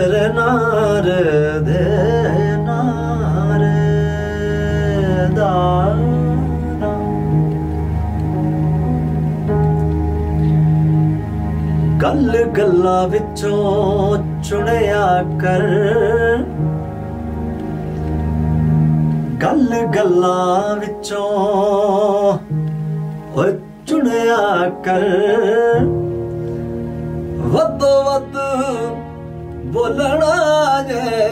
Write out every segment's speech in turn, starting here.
तेरे नार दे नार दारा गल गल्लां विचों चुनिया कर गल गल्लां विचों चुनिया कर वधो वध बोलना जे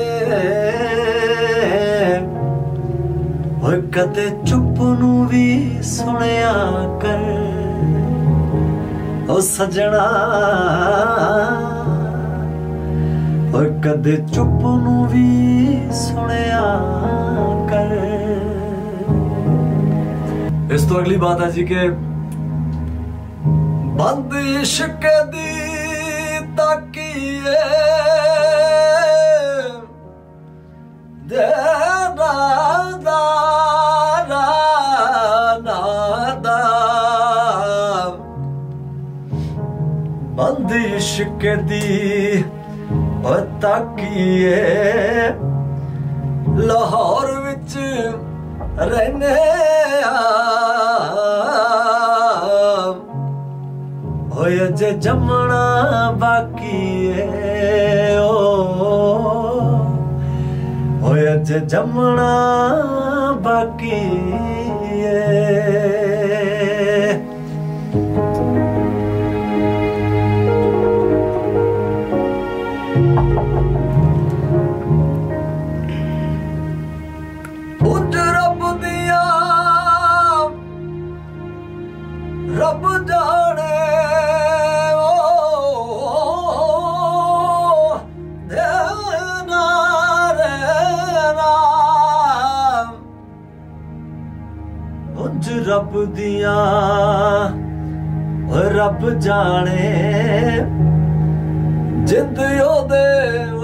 कदे चुप नूं भी सुनिया कर ओ सजना कदे चुप नूं भी सुनिया कर। इस तो अगली बात है जी के बंद इश्क दी ताकीए देना दारा नादा बंद इश्क दी ताकीए लाहौर विच रहने अजे जमना बाकी है ओ अजे जमना बाकी है। उज रब दिया रब जाने रब दिया रब जाने जिंद ओदे